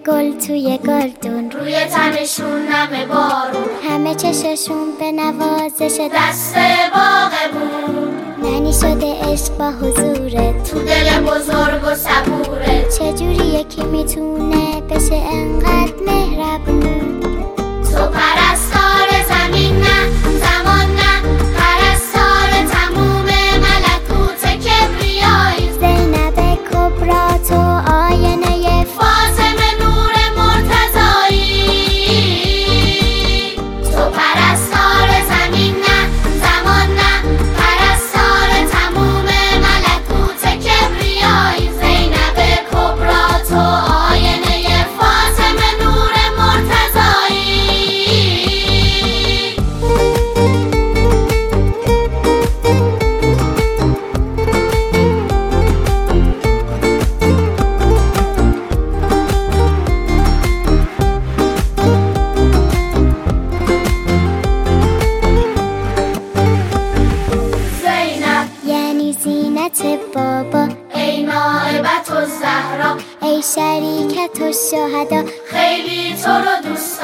گل توی گلدون، روی تنشون نم بارون، همه چششون به نوازش دست باغبون. معنی شده عشق با حضورت تو دل بزرگ و صبورت. چجوری یکی میتونه بشه انقدر مهربون؟ تو پرستار زمین نه، زمان نه، پرستار تموم ملکوت کبریایی. زینب کبرا تو آینه فاطمه نور مرتضایی. تو پرستار زمین نه، زمان نه، پرستار تموم ملکوت کبریایی. زینب کبرا تو آینه فاطمه نور مرتضایی. زینب یعنی زینت بابا، ای نائبت الزهرا، ای شریکت الشهدا. خیلی تو رو دوست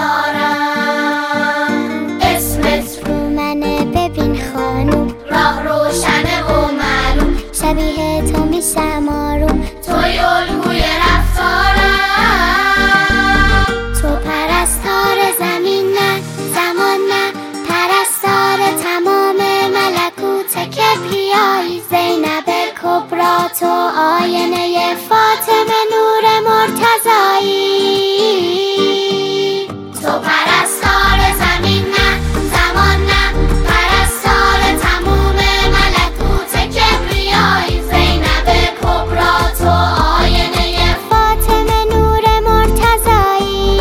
دارم. اسمت رو منه ببین خانوم، راه روشنه و معلوم. شبیه تو میشم آروم. توی الگوی رفتارم. تو پرستار زمین نه، زمان نه، پرستار تمام ملکوت کبریایی. زینب کبرا تو آینه فاطمه نور مرتضایی. تو پرستار زمین نه، زمان نه، پرستار تموم ملکوت کبریایی. زینب کبرا تو آینه فاطمه نور مرتضایی.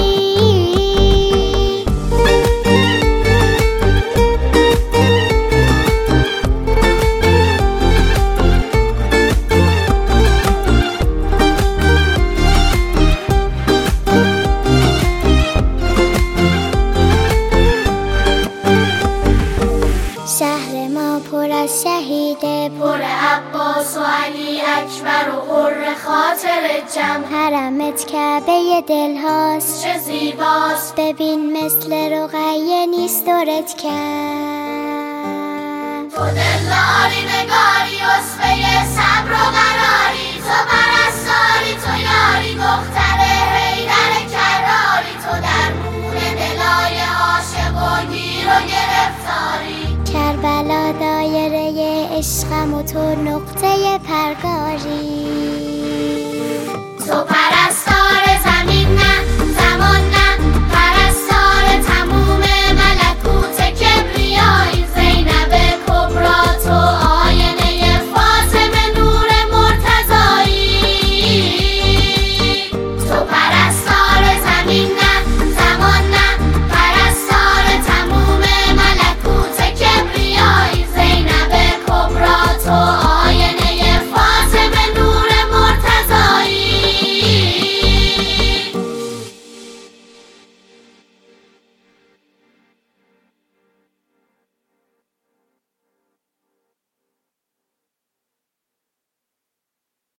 شهر ما پر از شهیده، پر عباس و علی اکبر و حر خاطر جمع. حرمت کعبه دل هاست، چه زیباست. ببین مثل رقیه نیست دورت کم. تو دلداری نگاری اسوه صبر و قراری. تو پرستاری، تو یاری، دختر حیدر کراری. تو درمون دلای عاشق و گیر و گرفتاری. کربلا دایره عشقم و تو نقطه پرگاری. تو پرستار